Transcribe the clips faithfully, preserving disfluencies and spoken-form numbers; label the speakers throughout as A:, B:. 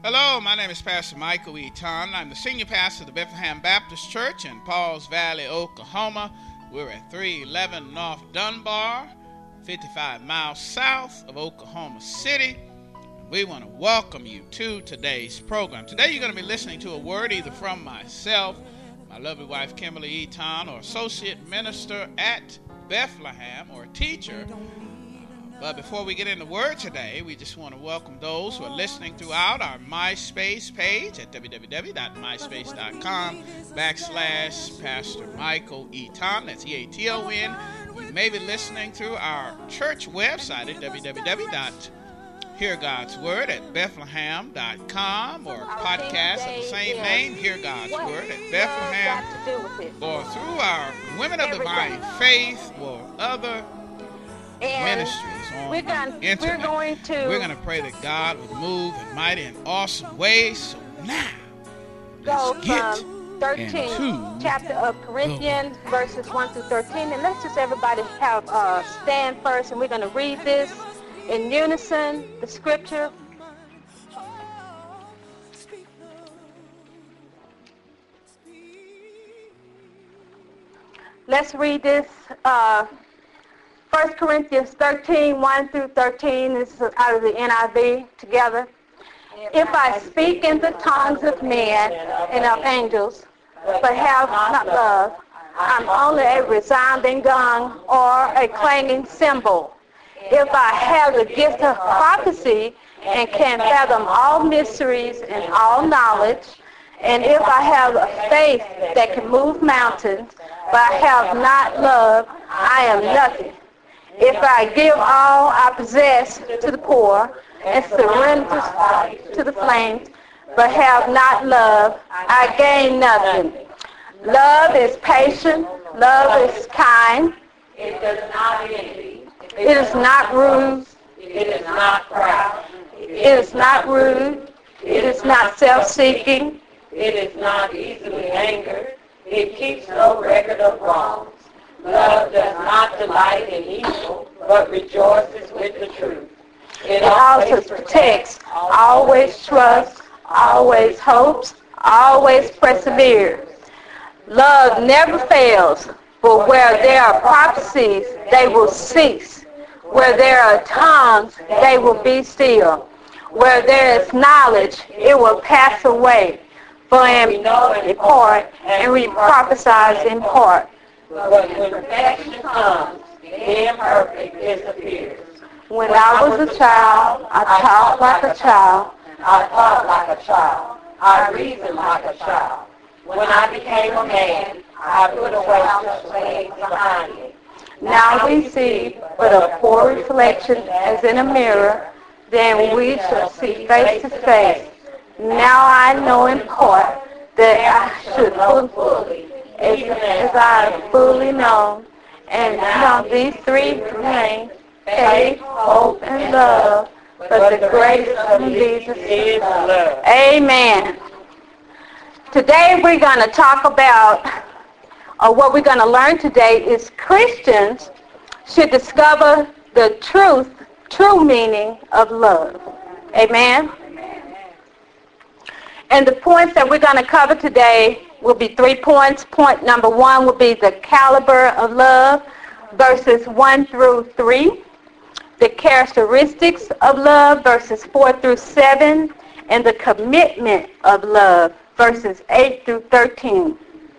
A: Hello, my name is Pastor Michael Eaton. I'm the senior pastor of the Bethlehem Baptist Church in Pauls Valley, Oklahoma. We're at three eleven North Dunbar, fifty-five miles south of Oklahoma City. We want to welcome you to today's program. Today you're going to be listening to a word either from myself, my lovely wife Kimberly Eaton, or associate minister at Bethlehem, or a teacher. But before we get into the word today, we just want to welcome those who are listening throughout our MySpace page at www.myspace.com backslash Pastor Michael Eaton. That's E A T O N. You may be listening through our church website at www dot hear gods word at bethlehem dot com, or podcast of the same name, Hear God's Word at Bethlehem, or through our Women of Divine Faith or other ministries on
B: we're going,
A: the internet.
B: We're going to
A: we're going to pray that God would move in mighty and awesome ways. So now,
B: go
A: let's get
B: from thirteen
A: into
B: chapter of Corinthians, verses one through thirteen, and let's just everybody have uh, stand first, and we're going to read this in unison, the scripture. Let's read this. Uh, First Corinthians thirteen, one through thirteen, this is out of the N I V together. If I speak in the tongues of men and of angels, but have not love, I'm only a resounding gong or a clanging cymbal. If I have the gift of prophecy and can fathom all mysteries and all knowledge, and if I have a faith that can move mountains, but I have not love, I am nothing. If I give all I possess to the poor and surrender to the flames, but have not love, I gain nothing. Love is patient. Love is kind.
C: It does not envy.
B: It is not rude.
C: It is not proud.
B: It is not rude. It is not self-seeking.
C: It is not easily angered. It keeps no record of wrongs. Love does not delight in evil, but rejoices with the truth.
B: It also protects, always trusts, always hopes, always perseveres. Love never fails, but where there are prophecies, they will cease. Where there are tongues, they will be still. Where there is knowledge, it will pass away. For we know in part, and we prophesy in part.
C: But when perfection comes, the imperfect disappears.
B: When I was a child, I talked like a child.
C: I thought like a child. I reasoned like a child. When I became a man, I put away such things behind me.
B: Now we see but a poor reflection as in a mirror, then we shall see face to face. Now I know in part that I should know fully, as, as I have fully known. And now these three remain, faith, hope, and love, but the greatest of these is love. Amen. Today we're going to talk about, or what we're going to learn today is Christians should discover the truth, true meaning of love. Amen. And the points that we're going to cover today will be three points. Point number one will be the caliber of love, verses one through three. The characteristics of love, verses four through seven. And the commitment of love, verses eight through thirteen.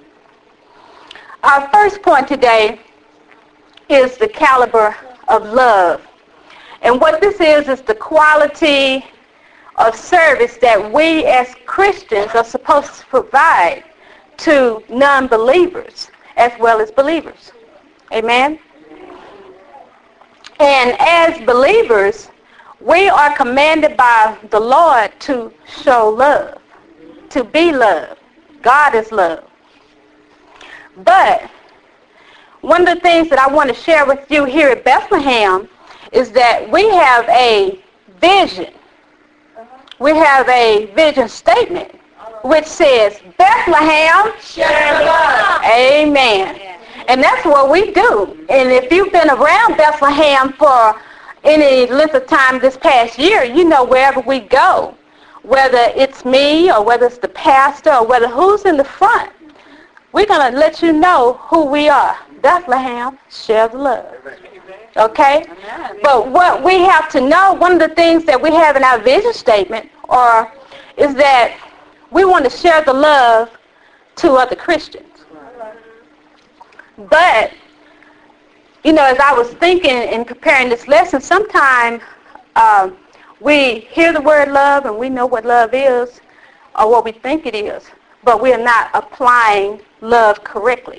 B: Our first point today is the caliber of love. And what this is, is the quality of service that we as Christians are supposed to provide to non-believers as well as believers. Amen? And as believers, we are commanded by the Lord to show love, to be love. God is love. But one of the things that I want to share with you here at Bethlehem is that we have a vision. We have a vision statement which says, Bethlehem,
C: Share love.
B: Amen. And that's what we do. And if you've been around Bethlehem for any length of time this past year, you know wherever we go, whether it's me or whether it's the pastor or whether who's in the front, we're going to let you know who we are. Bethlehem, share the love. Okay? But what we have to know, one of the things that we have in our vision statement or is that we want to share the love to other Christians. But, you know, as I was thinking and preparing this lesson, sometimes um, we hear the word love and we know what love is or what we think it is, but we are not applying love correctly.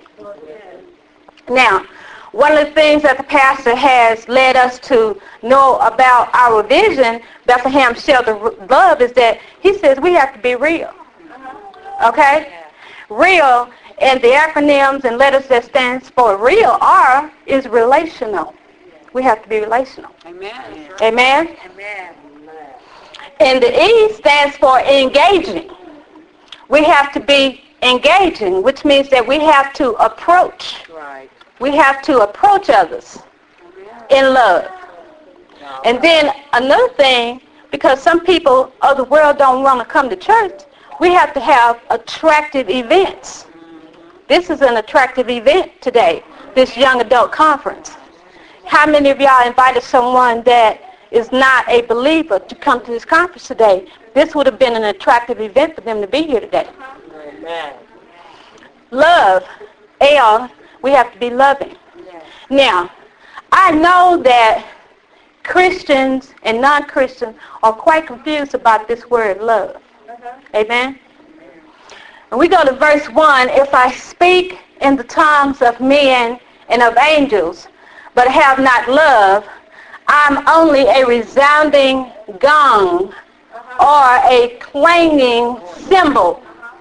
B: Now, one of the things that the pastor has led us to know about our vision, Bethlehem Share the Love, is that he says we have to be real. Okay? Real, and the acronyms and letters that stands for real are is relational. We have to be relational.
C: Amen.
B: Amen?
C: Amen.
B: And the E stands for engaging. We have to be engaging, which means that we have to approach.
C: Right.
B: We have to approach others in love. And then another thing, because some people of the world don't want to come to church, we have to have attractive events. This is an attractive event today, this young adult conference. How many of y'all invited someone that is not a believer to come to this conference today? This would have been an attractive event for them to be here today.
C: Amen.
B: Love, L, we have to be loving. Now, I know that Christians and non-Christians are quite confused about this word love. Amen? And we go to verse one. If I speak in the tongues of men and of angels, but have not love, I'm only a resounding gong or a clanging cymbal.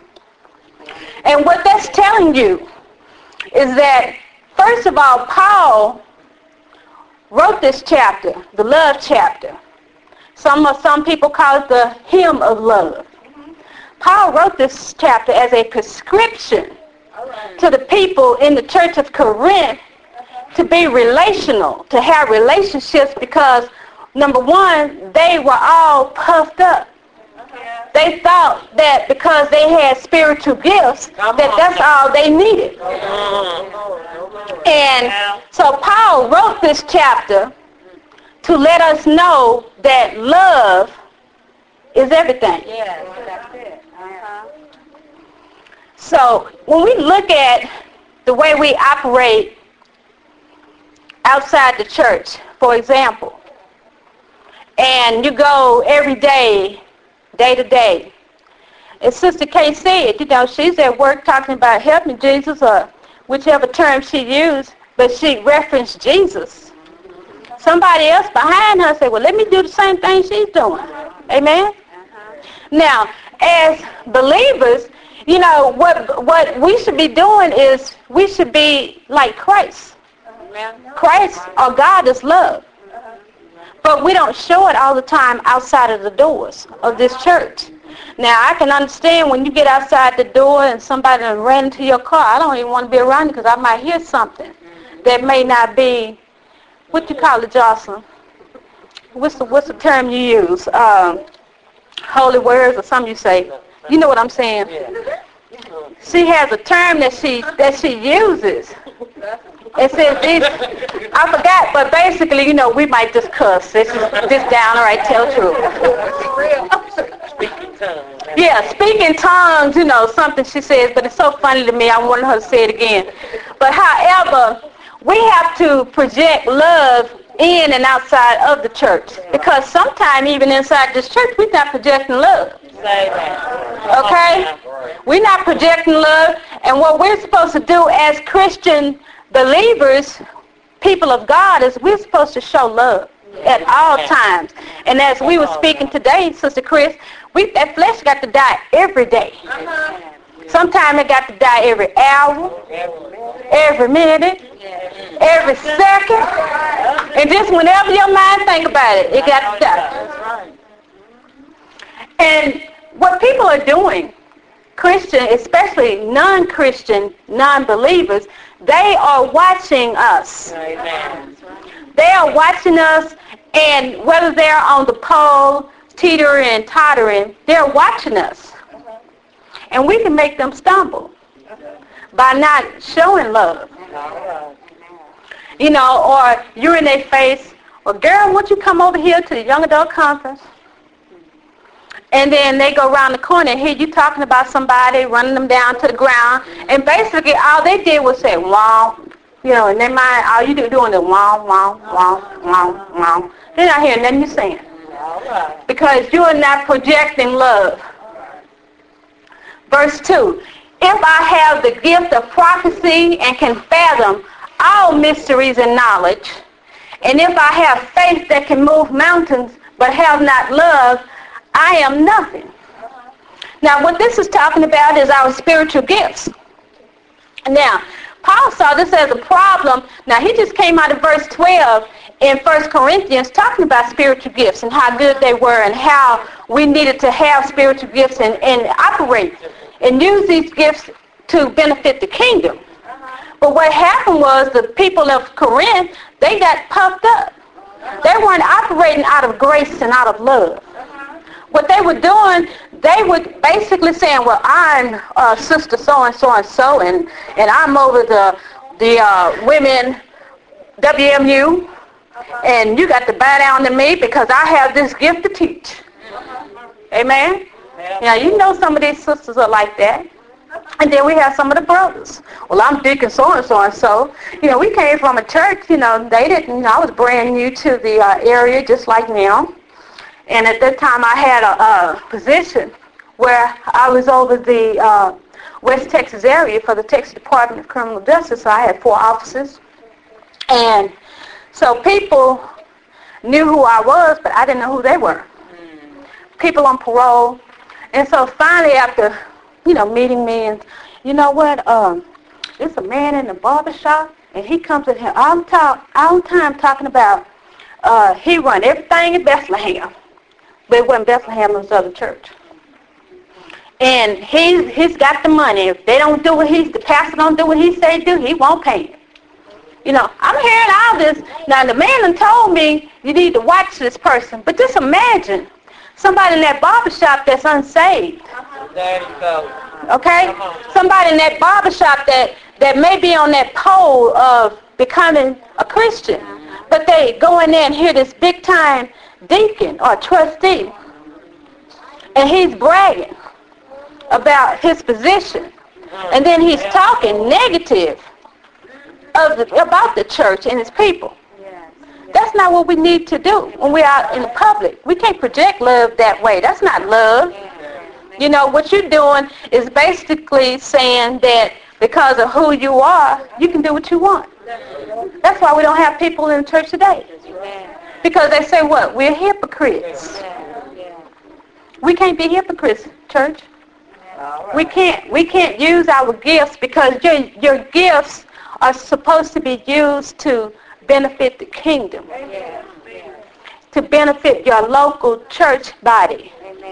B: And what that's telling you is that, first of all, Paul wrote this chapter, the love chapter. Some, some people call it the hymn of love. Paul wrote this chapter as a prescription to the people in the church of Corinth to be relational, to have relationships because, number one, they were all puffed up. They thought that because they had spiritual gifts, that that's all they needed. And so Paul wrote this chapter to let us know that love is everything.
C: Yes, that's it. Uh-huh.
B: So when we look at the way we operate outside the church, for example, and you go every day, day to day, as Sister Kay said, you know, she's at work talking about helping Jesus or whichever term she used, but she referenced Jesus. Somebody else behind her said, well, let me do the same thing she's doing. Amen? Uh-huh. Now, as believers, you know, what what we should be doing is we should be like Christ. Christ or God is love. But we don't show it all the time outside of the doors of this church. Now, I can understand when you get outside the door and somebody ran into your car, I don't even want to be around you because I might hear something that may not be, what you call it, Jocelyn? What's the, what's the term you use? Um, holy words or something you say. You know what I'm saying? She has a term that she that she uses. It says these, I forgot, but basically, you know, we might just cuss. This is this down, all right, tell the truth.
C: Speaking tongues.
B: Yeah, speaking tongues, you know, something she says, but it's so funny to me, I wanted her to say it again. But however, we have to project love in and outside of the church. Because sometimes even inside this church, we're not projecting love. Okay? We're not projecting love. And what we're supposed to do as Christian believers, people of God, is we're supposed to show love at all times. And as we were speaking today, Sister Chris, we that flesh got to die every day. Sometimes it got to die every hour, every minute, every second. And just whenever your mind think about it, it got to die. And what people are doing, Christian, especially non-Christian, non-believers, they are watching us. They are watching us, and whether they're on the pole, teetering and tottering, they're watching us. And we can make them stumble by not showing love. You know, or you're in their face, well, girl, won't you come over here to the young adult conference? And then they go around the corner and hear you talking about somebody, running them down to the ground. And basically all they did was say, wow. You know, in their mind, all you do doing is wow, wow, wow, wow, wow. They're not hearing nothing you're saying. Because you are not projecting love. Verse two, if I have the gift of prophecy and can fathom all mysteries and knowledge, and if I have faith that can move mountains but have not love, I am nothing. Now, what this is talking about is our spiritual gifts. Now, Paul saw this as a problem. Now, he just came out of verse twelve in First Corinthians talking about spiritual gifts and how good they were and how we needed to have spiritual gifts and, and operate and use these gifts to benefit the kingdom. But what happened was the people of Corinth, they got puffed up. They weren't operating out of grace and out of love. What they were doing, they were basically saying, well, I'm uh, sister so-and-so and so, and and I'm over the, the uh, women W M U, and you got to bow down to me because I have this gift to teach. Amen? Now, you know some of these sisters are like that. And then we have some of the brothers. Well, I'm deacon so-and-so and so. You know, we came from a church, you know, they didn't, you know, I was brand new to the uh, area just like now. And at that time I had a, a position where I was over the uh, West Texas area for the Texas Department of Criminal Justice. So I had four officers. And so people knew who I was, but I didn't know who they were. People on parole. And so finally after, you know, meeting me and, you know what, um, there's a man in the barbershop and he comes in here all the time, all the time talking about uh, he run everything in Bethlehem. But it wasn't Bethlehem, it was other church. And he's, he's got the money. If they don't do what he's, the pastor don't do what he say do, he won't pay him. You know, I'm hearing all this. Now, the man done told me you need to watch this person. But just imagine somebody in that barbershop that's unsaved.
C: There you go.
B: Okay? Somebody in that barbershop that, that may be on that pole of becoming a Christian. But they go in there and hear this big-time deacon or trustee, and he's bragging about his position, and then he's talking negative of the, about the church and its people. That's not what we need to do when we're out in the public. We can't project love that way. That's not love. You know, what you're doing is basically saying that because of who you are, you can do what you want. That's why we don't have people in the church today. Because they say what? We're hypocrites. We can't be hypocrites, church. We can't. We can't use our gifts because your your gifts are supposed to be used to benefit the kingdom, to benefit your local church body.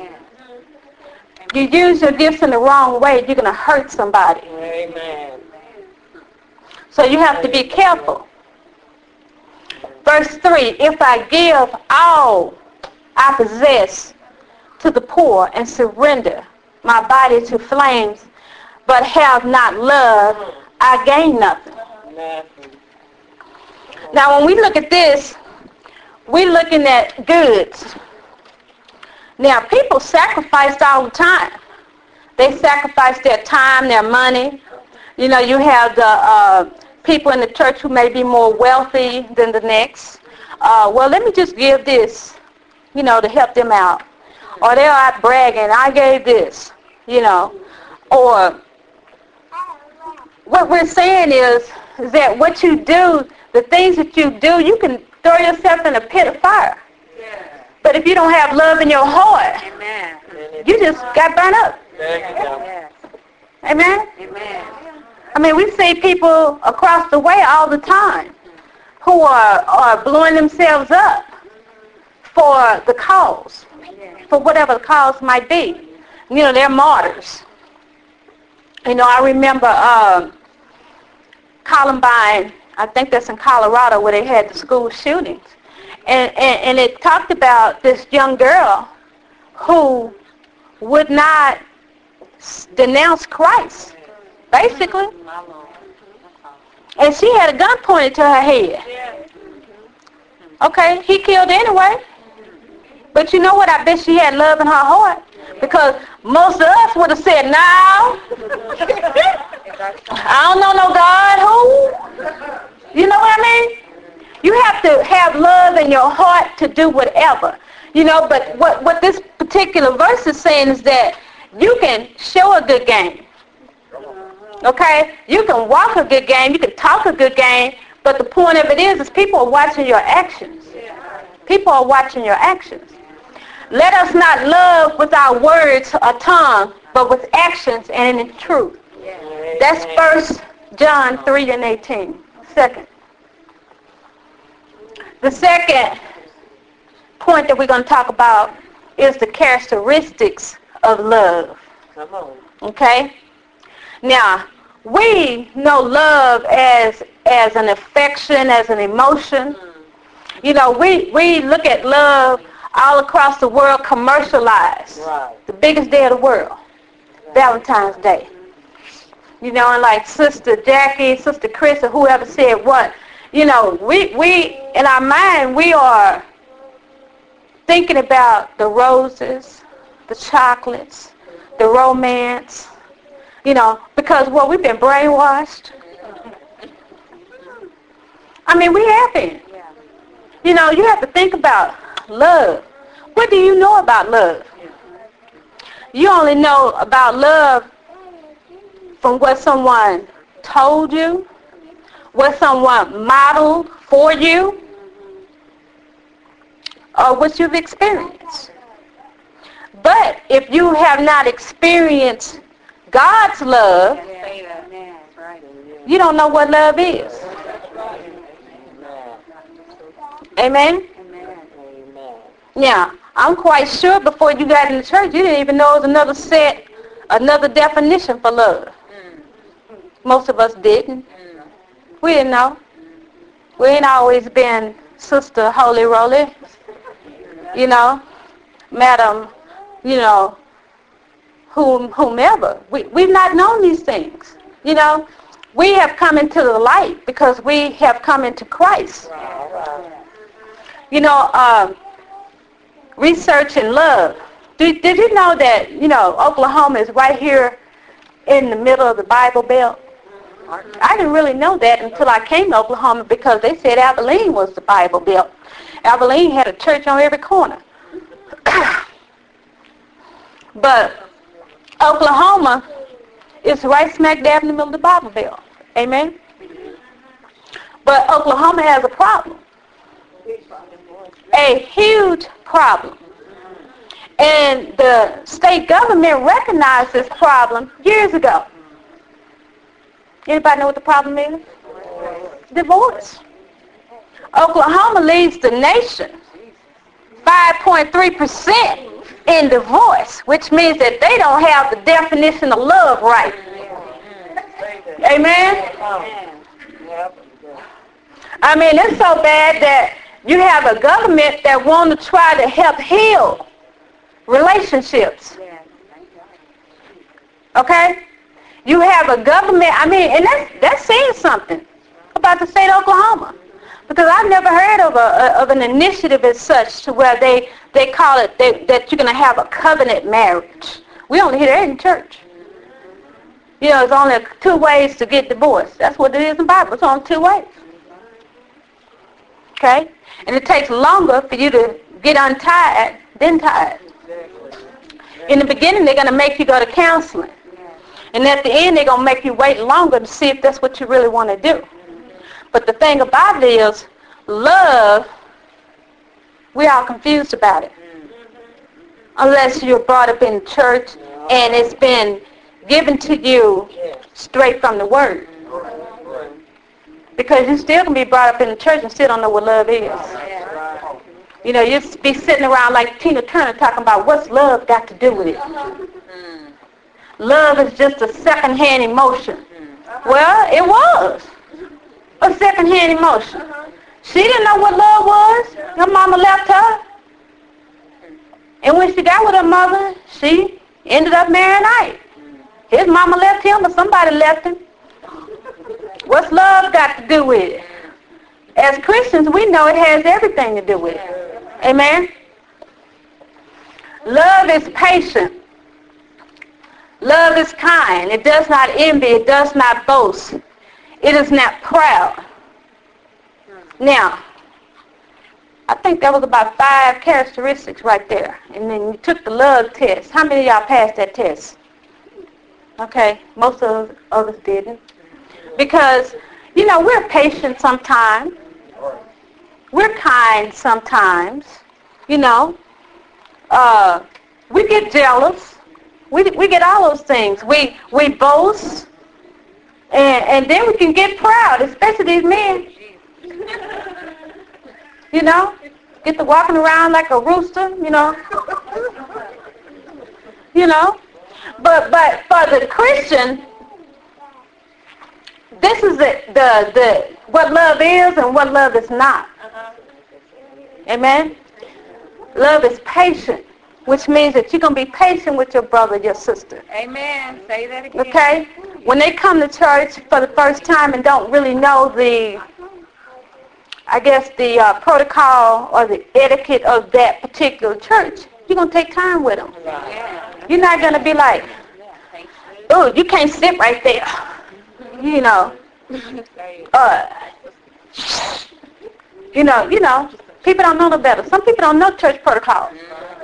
B: You use your gifts in the wrong way, you're going to hurt somebody.
C: Amen.
B: So you have to be careful. Verse three, if I give all I possess to the poor and surrender my body to flames, but have not love, I gain nothing.
C: Nothing.
B: Now when we look at this, we're looking at goods. Now people sacrificed all the time. They sacrificed their time, their money. You know, you have the uh, people in the church who may be more wealthy than the next. Uh, well, let me just give this, you know, to help them out. Or they're out bragging, I gave this, you know. Or what we're saying is, is that what you do, the things that you do, you can throw yourself in a pit of fire. But if you don't have love in your heart, Amen. You just got burned up.
C: Amen.
B: Amen?
C: Amen.
B: I mean, we see people across the way all the time who are, are blowing themselves up for the cause, for whatever the cause might be. You know, they're martyrs. You know, I remember uh, Columbine, I think that's in Colorado, where they had the school shootings. And, and, and it talked about this young girl who would not denounce Christ, basically. And she had a gun pointed to her head. Okay, he killed anyway. But you know what? I bet she had love in her heart. Because most of us would have said, no, I don't know no God. Who? You know what I mean? You have to have love in your heart to do whatever. You know, but what, what this particular verse is saying is that you can show a good game. Okay? You can walk a good game. You can talk a good game. But the point of it is, is people are watching your actions. People are watching your actions. Let us not love with our words or tongue, but with actions and in truth. That's First John three and eighteen. Second. The second point that we're going to talk about is the characteristics of love. Okay? Now, we know love as as an affection, as an emotion. You know, we, we look at love all across the world commercialized. Right. The biggest day of the world, right. Valentine's Day. You know, and like Sister Jackie, Sister Chris, or whoever said what, you know, we, we in our mind, we are thinking about the roses, the chocolates, the romance, you know, because, well, we've been brainwashed. I mean, we have been. You know, you have to think about love. What do you know about love? You only know about love from what someone told you, what someone modeled for you, or what you've experienced. But if you have not experienced God's love, you don't know what love is. Amen? Now, I'm quite sure before you got in the church, you didn't even know it was another set, another definition for love. Most of us didn't. We didn't know. We ain't always been Sister Holy Roly, you know, Madam, you know, whom, whomever. We, we've not known these things, you know. We have come into the light because we have come into Christ. You know, um, research and love. Did, did you know that, you know, Oklahoma is right here in the middle of the Bible Belt? I didn't really know that until I came to Oklahoma because they said Abilene was the Bible Belt. Abilene had a church on every corner. But Oklahoma is right smack dab in the middle of the Bible Belt. Amen? But Oklahoma has a problem. A huge problem. And the state government recognized this problem years ago. Anybody know what the problem is? Divorce. Oklahoma leads the nation five point three percent in divorce, which means that they don't have the definition of love right. Amen? I mean, it's so bad that you have a government that want to try to help heal relationships. Okay? You have a government, I mean, and that's, that's saying something about the state of Oklahoma. Because I've never heard of a of an initiative as such to where they, they call it they, that you're going to have a covenant marriage. We only hear that in church. You know, there's only two ways to get divorced. That's what it is in the Bible. It's only two ways. Okay? And it takes longer for you to get untied than tied. In the beginning, they're going to make you go to counseling. And at the end, they're going to make you wait longer to see if that's what you really want to do. But the thing about it is, love, we're all confused about it. Unless you're brought up in church and it's been given to you straight from the Word. Because you still can be brought up in the church and still don't know what love is. You know, you be sitting around like Tina Turner talking about what's love got to do with it. Love is just a second-hand emotion. Well, it was a second-hand emotion. She didn't know what love was. Her mama left her. And when she got with her mother, she ended up marrying Ike. His mama left him or somebody left him. What's love got to do with it? As Christians, we know it has everything to do with it. Amen? Love is patient. Love is kind. It does not envy. It does not boast. It is not proud. Now, I think that was about five characteristics right there. And then you took the love test. How many of y'all passed that test? Okay, most of us didn't. Because, you know, we're patient sometimes. We're kind sometimes. You know, uh, we get jealous. We we get all those things. We we boast, and and then we can get proud, especially these men. You know, get to walking around like a rooster. You know, you know. But but for the Christian, this is the the the what love is and what love is not. Amen. Love is patient, which means that you're going to be patient with your brother, your sister.
C: Amen. Say that again.
B: Okay? When they come to church for the first time and don't really know the, I guess, the uh, protocol or the etiquette of that particular church, you're going to take time with them. You're not going to be like, oh, you can't sit right there. You know. Uh, you know, you know. People don't know no better. Some people don't know church protocol.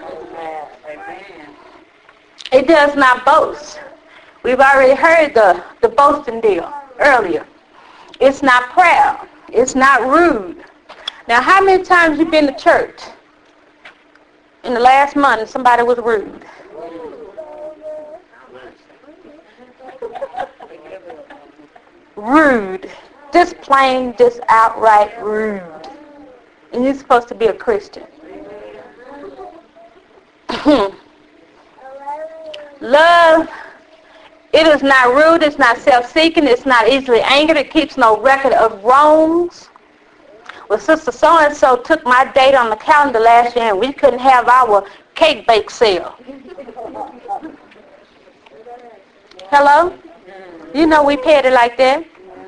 B: It does not boast. We've already heard the, the boasting deal earlier. It's not proud. It's not rude. Now, how many times you been to church in the last month and somebody was rude? Rude. Just plain, just outright rude. And you're supposed to be a Christian. Love, it is not rude, it's not self-seeking, it's not easily angered, it keeps no record of wrongs. Well, Sister so-and-so took my date on the calendar last year and we couldn't have our cake bake sale. Hello? You know we paid it like that.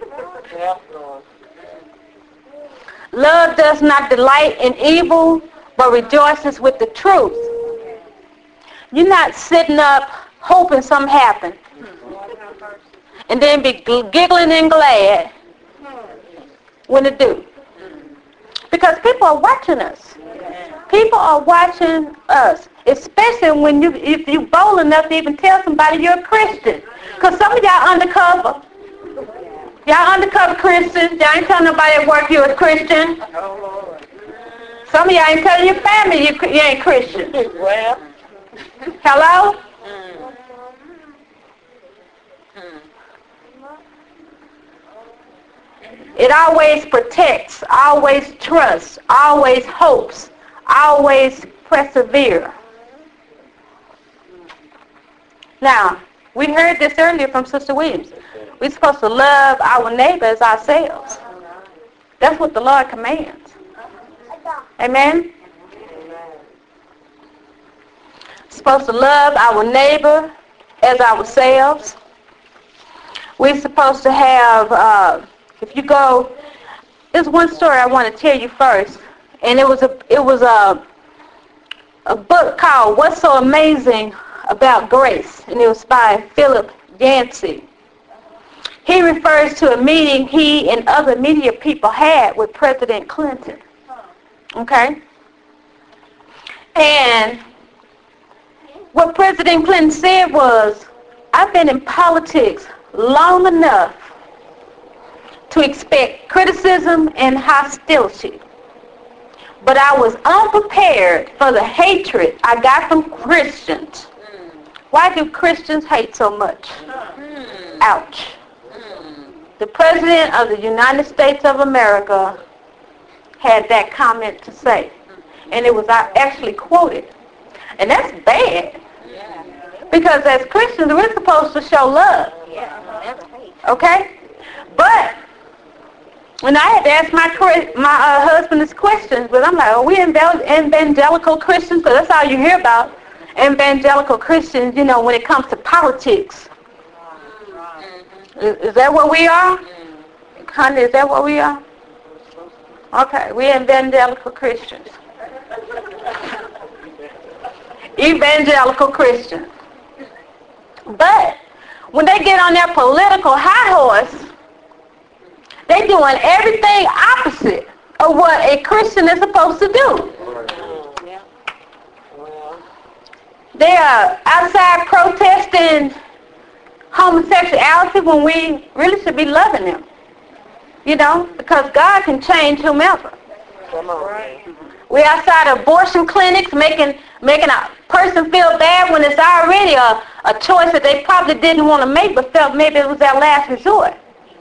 B: Love does not delight in evil, but rejoices with the truth. You're not sitting up hoping something happens and then be giggling and glad when it do. Because people are watching us. People are watching us, especially when you, if you're bold enough to even tell somebody you're a Christian. Because some of y'all undercover. Y'all undercover Christians. Y'all ain't telling nobody at work you're a Christian. Some of y'all ain't telling your family you, you ain't Christian.
C: Well.
B: Hello? It always protects, always trusts, always hopes, always persevere. Now, we heard this earlier from Sister Williams. We're supposed to love our neighbor as ourselves. That's what the Lord commands. Amen? Supposed to love our neighbor as ourselves. We're supposed to have, uh, if you go, there's one story I want to tell you first, and it was a it was a a book called What's So Amazing About Grace, and it was by Philip Yancey. He refers to a meeting he and other media people had with President Clinton. Okay? And what President Clinton said was, I've been in politics long enough to expect criticism and hostility. But I was unprepared for the hatred I got from Christians. Why do Christians hate so much? Ouch. The President of the United States of America had that comment to say. And it was actually quoted. And that's bad. Because as Christians, we're supposed to show love. Okay? But And I had to ask my my uh, husband this question, but I'm like, are we evangelical Christians? Because that's all you hear about, evangelical Christians, you know, when it comes to politics. Is, is that what we are? Honey, is that what we are? Okay, we're evangelical Christians. Evangelical Christians. But when they get on their political high horse, they're doing everything opposite of what a Christian is supposed to do. They are outside protesting homosexuality when we really should be loving them. You know, because God can change whomever. We're outside abortion clinics making making a person feel bad when it's already a, a choice that they probably didn't want to make but felt maybe it was their last resort.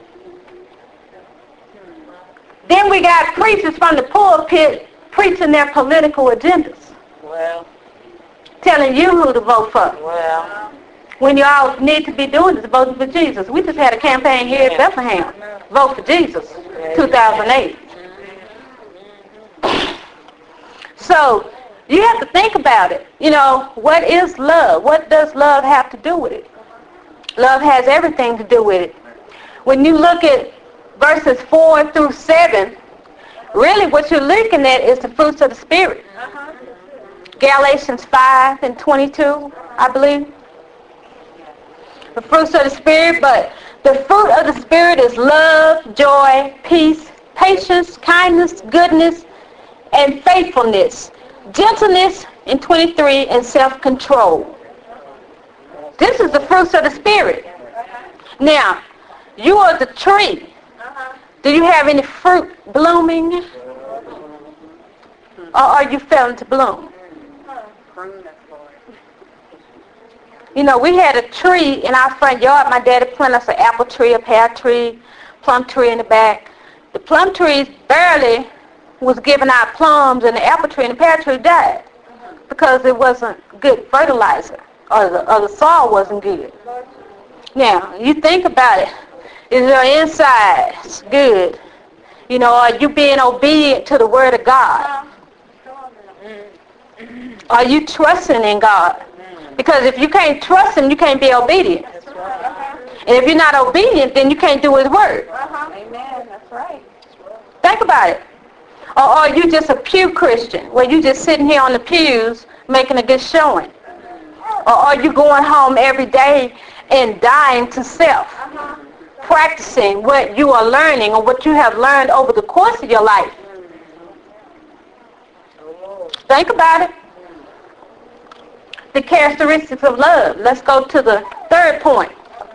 B: Then we got preachers from the pulpit preaching their political agendas.
C: Well.
B: Telling you who to vote for.
C: Well.
B: When you all need to be doing is voting for Jesus. We just had a campaign here at Bethlehem. Vote for Jesus, two thousand eight. So you have to think about it. You know, what is love? What does love have to do with it? Love has everything to do with it. When you look at verses four through seven, really what you're looking at is the fruits of the Spirit. Uh-huh. Galatians five and twenty-two, I believe. The fruits of the Spirit, but the fruit of the Spirit is love, joy, peace, patience, kindness, goodness, and faithfulness, gentleness, and twenty-three, and self-control. This is the fruits of the Spirit. Now, you are the tree. Do you have any fruit blooming? Or are you failing to bloom? You know, we had a tree in our front yard. My daddy planted us an apple tree, a pear tree, plum tree in the back. The plum tree barely was giving out plums, and the apple tree and the pear tree died because it wasn't good fertilizer, or the, or the soil wasn't good. Now, you think about it. Is your insides good? You know, are you being obedient to the Word of God? Are you trusting in God? Because if you can't trust Him, you can't be obedient. And if you're not obedient, then you can't do His Word.
C: Amen. That's right.
B: Think about it. Or are you just a pew Christian, where you just sitting here on the pews making a good showing? Or are you going home every day and dying to self, practicing what you are learning or what you have learned over the course of your life? Think about it. The characteristics of love. Let's go to the third point.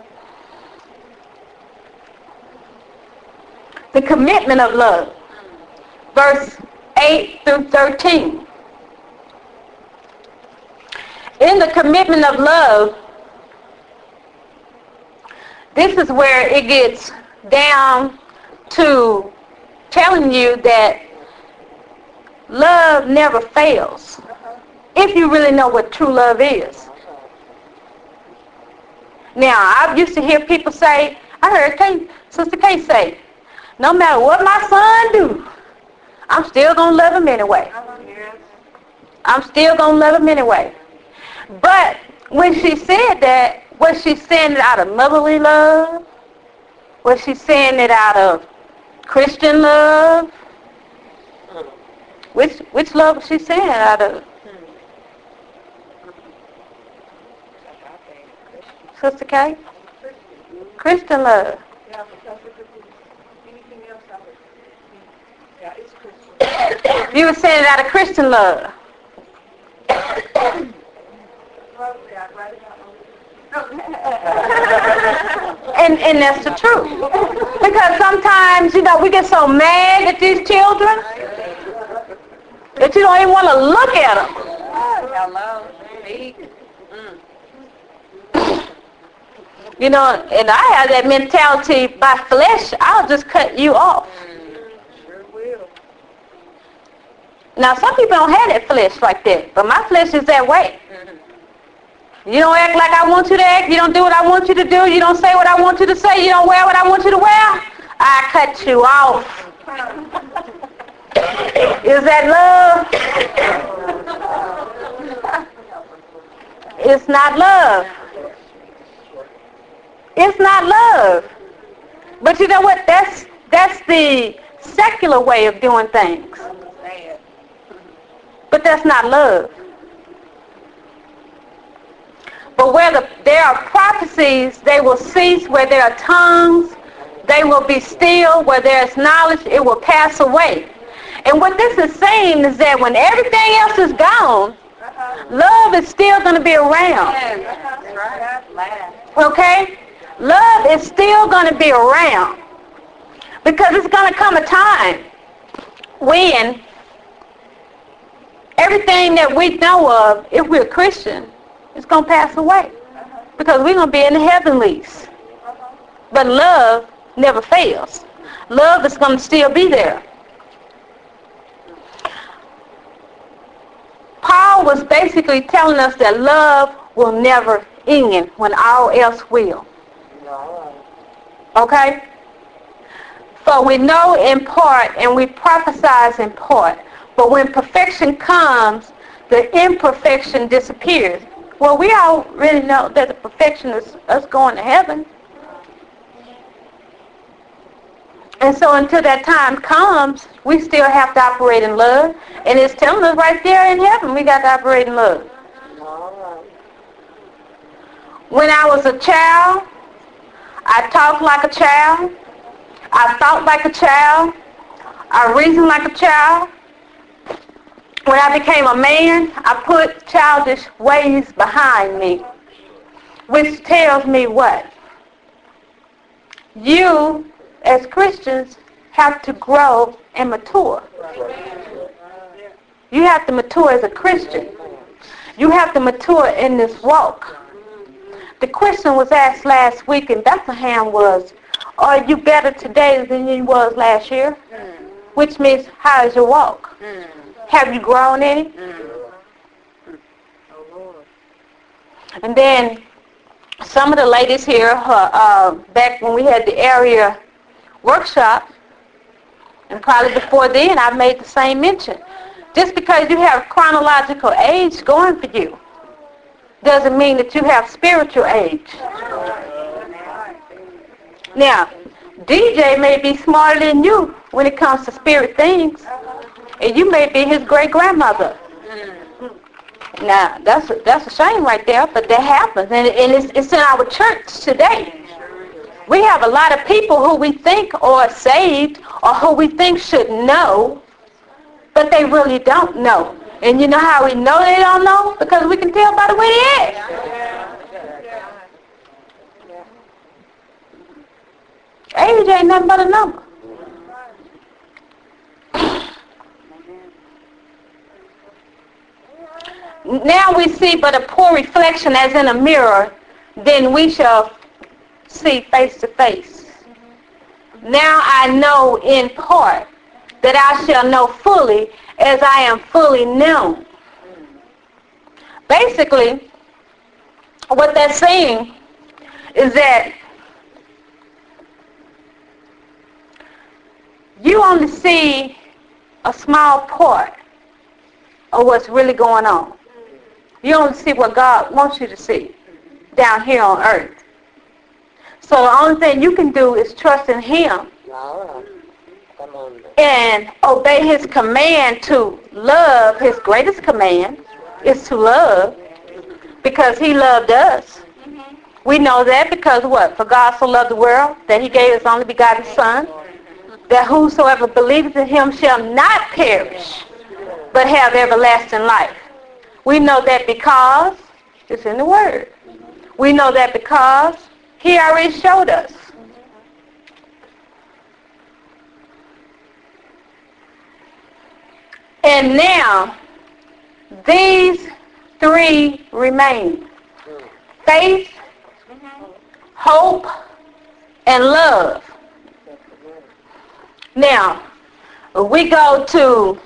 B: The commitment of love. Verse eight through thirteen. In the commitment of love, this is where it gets down to telling you that love never fails. If you really know what true love is. Now, I used to hear people say, I heard Kay, Sister Kay say, no matter what my son do, I'm still going to love him anyway. I'm still going to love him anyway. But when she said that, was she saying it out of motherly love? Was she saying it out of Christian love? Which which love was she saying it out of? Sister Kay? Christian love. You were saying it out of Christian love. and and that's the truth. Because sometimes, you know, we get so mad at these children that you don't even want to look at them.
C: Hello.
B: You know, and I have that mentality, by flesh, I'll just cut you off.
C: Sure will.
B: Now, some people don't have that flesh like that, but my flesh is that way. You don't act like I want you to act. You don't do what I want you to do. You don't say what I want you to say. You don't wear what I want you to wear. I cut you off. Is that love? It's not love. It's not love. But you know what? That's that's the secular way of doing things. But that's not love. But where the, there are prophecies, they will cease. Where there are tongues, they will be still. Where there is knowledge, it will pass away. And what this is saying is that when everything else is gone, love is still going to be around. Okay? Love is still going to be around. Because it's going to come a time when everything that we know of, if we're Christian, is going to pass away. Because we're going to be in the heavenlies. But love never fails. Love is going to still be there. Paul was basically telling us that love will never end when all else will. Okay? For we know in part and we prophesy in part. But when perfection comes, the imperfection disappears. Well, we already know that the perfection is us going to heaven. And so until that time comes, we still have to operate in love. And it's telling us right there in heaven, we got to operate in love. When I was a child, I talked like a child. I thought like a child. I reasoned like a child. When I became a man, I put childish ways behind me, which tells me what? You, as Christians, have to grow and mature. You have to mature as a Christian. You have to mature in this walk. The question was asked last week in Bethlehem was, are you better today than you was last year? Which means, how is your walk? Have you grown any? And then some of the ladies here, uh, uh, back when we had the area workshop, and probably before then, I made the same mention. Just because you have chronological age going for you doesn't mean that you have spiritual age. Now, D J may be smarter than you when it comes to spirit things. And you may be his great-grandmother. Now, that's a, that's a shame right there, but that happens. And, and it's, it's in our church today. We have a lot of people who we think are saved or who we think should know, but they really don't know. And you know how we know they don't know? Because we can tell by the way they act. Age ain't nothing but a number. Now we see but a poor reflection as in a mirror, then we shall see face to face. Now I know in part, that I shall know fully as I am fully known. Basically, what that's saying is that you only see a small part of what's really going on. You only see what God wants you to see down here on earth. So the only thing you can do is trust in Him and obey His command to love. His greatest command is to love because He loved us. We know that because what? For God so loved the world that He gave His only begotten Son, that whosoever believeth in Him shall not perish, but have everlasting life. We know that because it's in the Word. We know that because He already showed us. And now, these three remain. Faith, hope, and love. Now, we go to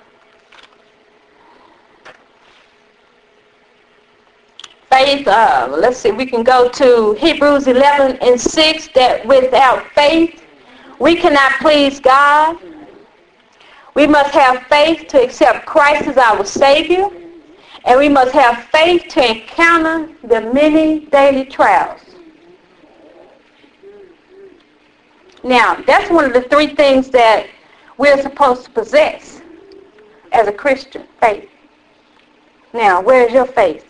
B: faith, uh, let's see, we can go to Hebrews eleven and six, that without faith We cannot please God. We must have faith to accept Christ as our Savior. And we must have faith to encounter the many daily trials. Now, that's one of the three things that we're supposed to possess as a Christian, faith. Now, where's your faith?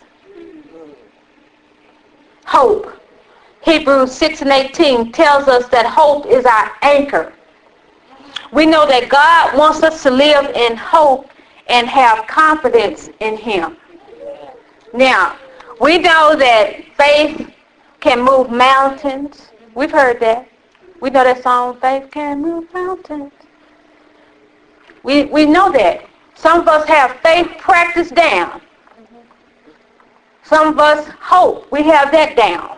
B: Hope. Hebrews six and eighteen tells us that hope is our anchor. We know that God wants us to live in hope and have confidence in Him. Now, we know that faith can move mountains. We've heard that. We know that song, Faith Can Move Mountains. We, we know that. Some of us have faith practiced down. Some of us hope. We have that down.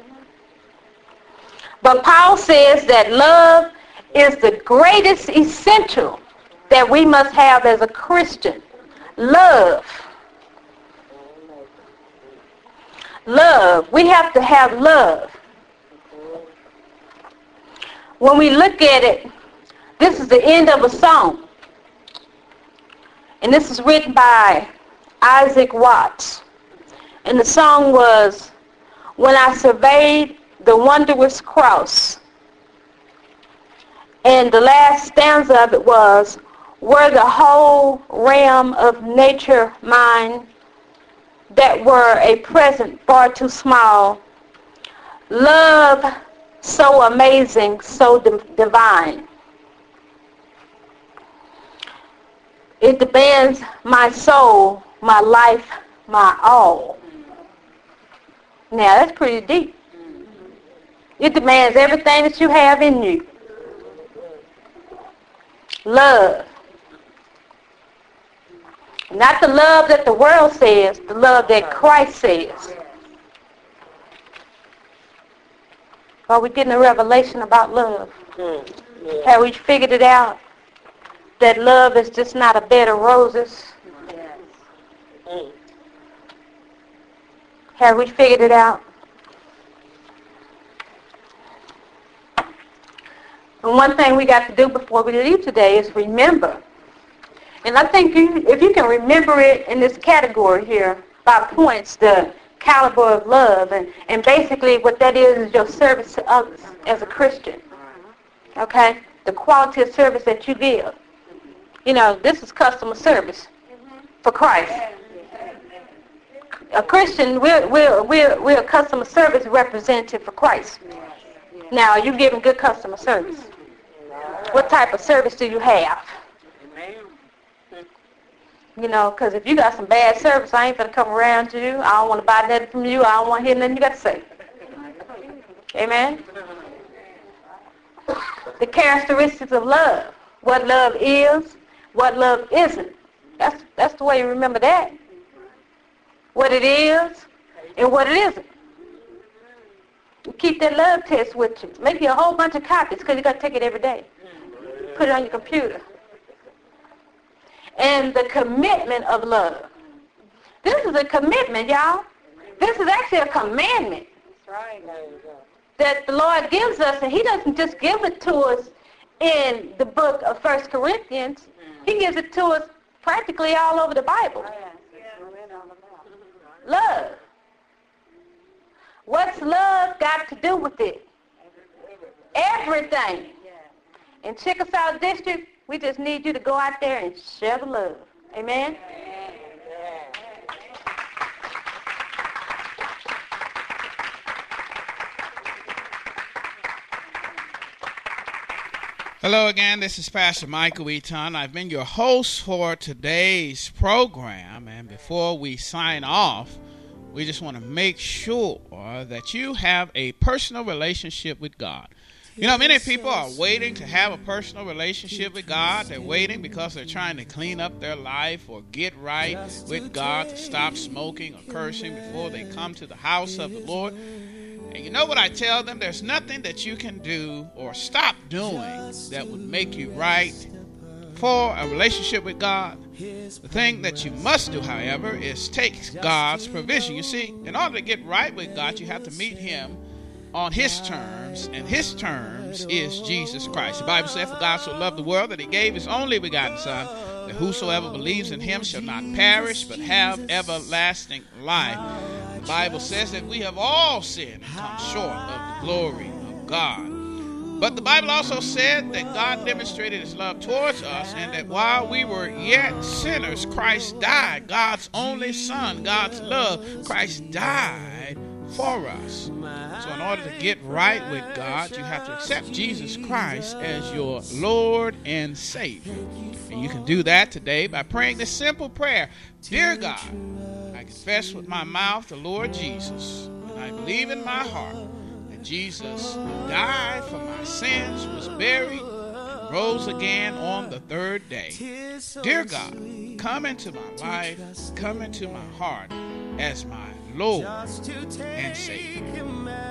B: But Paul says that love is the greatest essential that we must have as a Christian. Love. Love. We have to have love. When we look at it, this is the end of a song. And this is written by Isaac Watts. And the song was, When I Surveyed the Wondrous Cross. And the last stanza of it was, Were the whole realm of nature mine, that were a present far too small. Love so amazing, so di- divine. It demands my soul, my life, my all. Now that's pretty deep. It demands everything that you have in you. Love. Not the love that the world says, the love that Christ says. Are we getting a revelation about love? Have we figured it out? That love is just not a bed of roses? Have we figured it out? And one thing we got to do before we leave today is remember. And I think you, if you can remember it in this category here, by points, the caliber of love, and, and basically what that is is your service to others as a Christian. Okay? The quality of service that you give. You know, this is customer service for Christ. A Christian, we're, we're, we're, we're a customer service representative for Christ. Now, are you giving good customer service? What type of service do you have? You know, because if you got some bad service, I ain't going to come around to you. I don't want to buy nothing from you. I don't want to hear nothing you got to say. Amen? The characteristics of love. What love is, what love isn't. That's, that's the way you remember that. What it is and what it isn't. You keep that love test with you. Make you a whole bunch of copies because you got to take it every day. Put it on your computer. And the commitment of love. This is a commitment, y'all. This is actually a commandment that the Lord gives us, and He doesn't just give it to us in the book of First Corinthians. He gives it to us practically all over the Bible. Love. What's love got to do with it? Everything. In Chickasaw District, we just need you to go out there and share the love. Amen?
A: Hello again, this is Pastor Michael Eaton. I've been your host for today's program, and before we sign off, we just want to make sure that you have a personal relationship with God. You know, many people are waiting to have a personal relationship with God. They're waiting because they're trying to clean up their life or get right with God, to stop smoking or cursing before they come to the house of the Lord. And you know what I tell them? There's nothing that you can do or stop doing that would make you right for a relationship with God. The thing that you must do, however, is take God's provision. You see, in order to get right with God, you have to meet Him on his terms, and his terms is Jesus Christ. The Bible says, for God so loved the world that he gave his only begotten Son, that whosoever believes in him shall not perish, but have everlasting life. The Bible says that we have all sinned and come short of the glory of God. But the Bible also said that God demonstrated his love towards us, and that while we were yet sinners, Christ died. God's only Son, God's love, Christ died for us. So in order to get right with God, you have to accept Jesus Christ as your Lord and Savior. And you can do that today by praying this simple prayer. Dear God, I confess with my mouth the Lord Jesus, and I believe in my heart that Jesus died for my sins, was buried, and rose again on the third day. Dear God, come into my life, come into my heart as my Lord and Savior.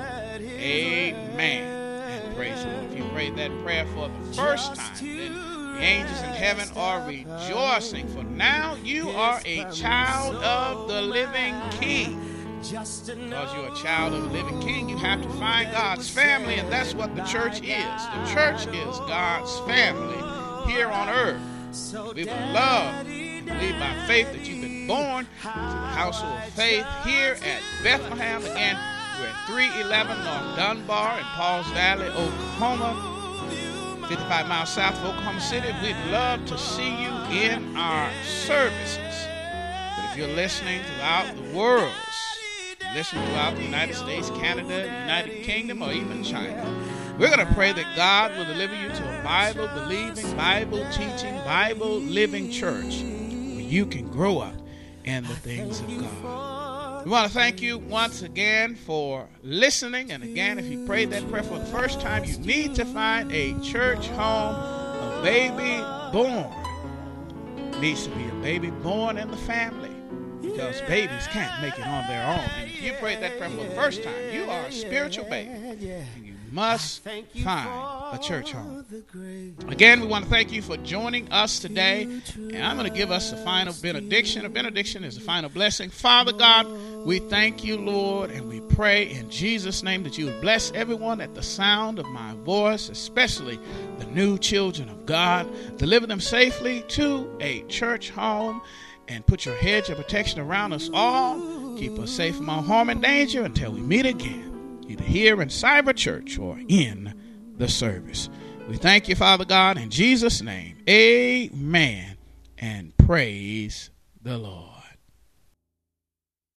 A: Amen. And praise the Lord. If you prayed that prayer for the first time, then the angels in heaven are rejoicing, for now you are a child of the living King. Because you're a child of the living King, you have to find God's family, and that's what the church is. The church is God's family here on earth. We would love to believe by faith that you've been born into the household of faith here at Bethlehem. Again, we're at three eleven North Dunbar in Pauls Valley, Oklahoma, fifty-five miles south of Oklahoma City. We'd love to see you in our services. But if you're listening throughout the world, listening throughout the United States, Canada, United Kingdom, or even China, we're going to pray that God will deliver you to a Bible-believing, Bible-teaching, Bible-living church where you can grow up in the things of God. We want to thank you once again for listening. And again, if you prayed that prayer for the first time, you need to find a church home. A baby born needs to be a baby born in the family, because babies can't make it on their own. And if you prayed that prayer for the first time, you are a spiritual baby, and you must find a church home. Again, we want to thank you for joining us today, and I'm going to give us a final benediction. A benediction is a final blessing. Father God, we thank you, Lord, and we pray in Jesus' name that you would bless everyone at the sound of my voice, especially the new children of God. Deliver them safely to a church home, and put your hedge of protection around us all. Keep us safe from all harm and danger until we meet again, either here in Cyber Church or in the service. We thank you, Father God, in Jesus' name. Amen. And praise the Lord.